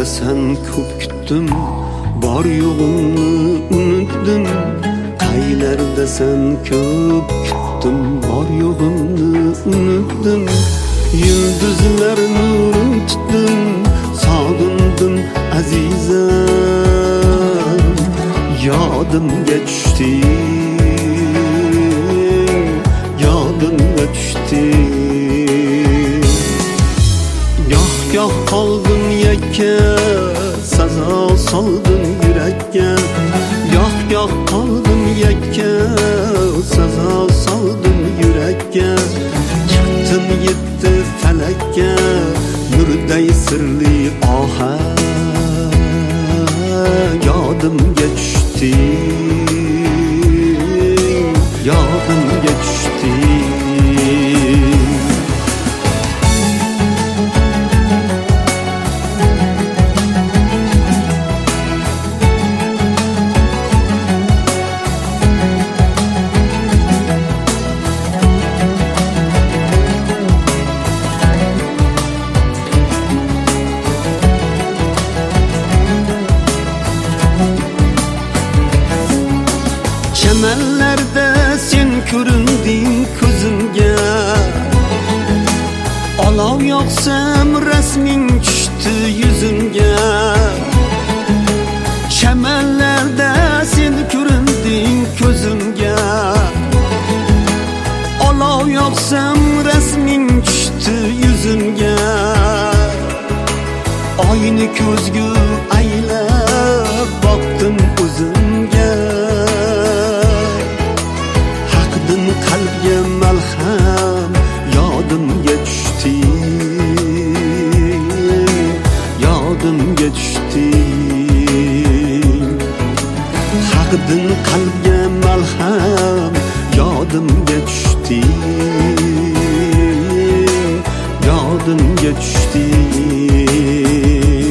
sen ko'p kutdim, bor yo'g'imni unutdim. Qaylarda sen ko'p kutdim, bor yo'g'imni unutdim. Yulduzlar nurin tutdim, sog'indim azizam. Yodimga tushding, yodimga tushding. Goh qoldim yakka, sazo soldim yurakka. Goh qoldim yakka, sazo soldim yurakka. Chiqdim yetti falakka, nurday sirli oha. Yodimga tushding, yodimga tushding. Çemenlerde sen ko'rinding ko'zimga. Olov yoqsam rasming tushdi yuzimga. Çemenlerde sen ko'rinding ko'zimga. Olov yoqsam rasming tushdi yuzimga. Oyni ko'zgu aylab boqdim o'zimga. Qalbga malham, yodimga tushding, yodimga tushding. Haqdin qalbga malham, yodimga tushding, yodimga tushding.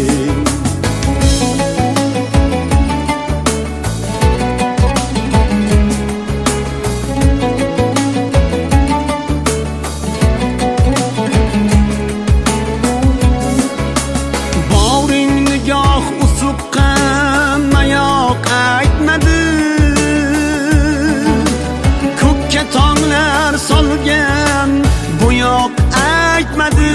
Solgan bu yoq aytmadi.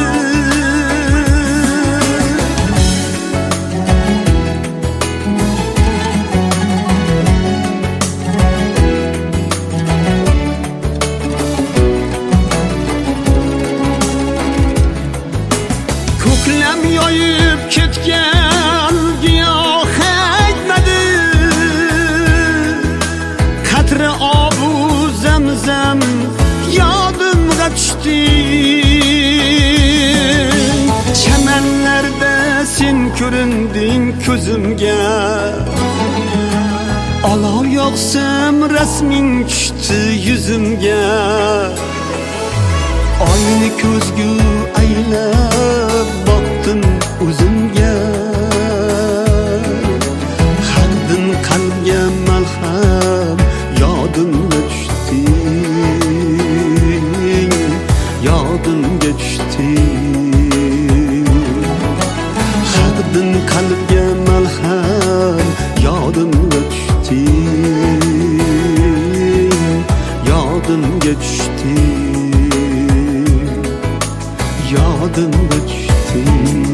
Ko'klam yoyib ketgan giyoh aytmadi. Qatri obu zamzam yodimga tushding. Çemenlerde sen ko'rinding ko'zimga. Olov yoqsam rasming tushdi yuzimga. Oyni ko'zgu aylab boqdim o'zimga. Haqdin qalbga malham, yodimga tushding, yodimga tushding. Haqdin qalbga malham, yodimga tushding, yodimga tushding, yodimga tushding.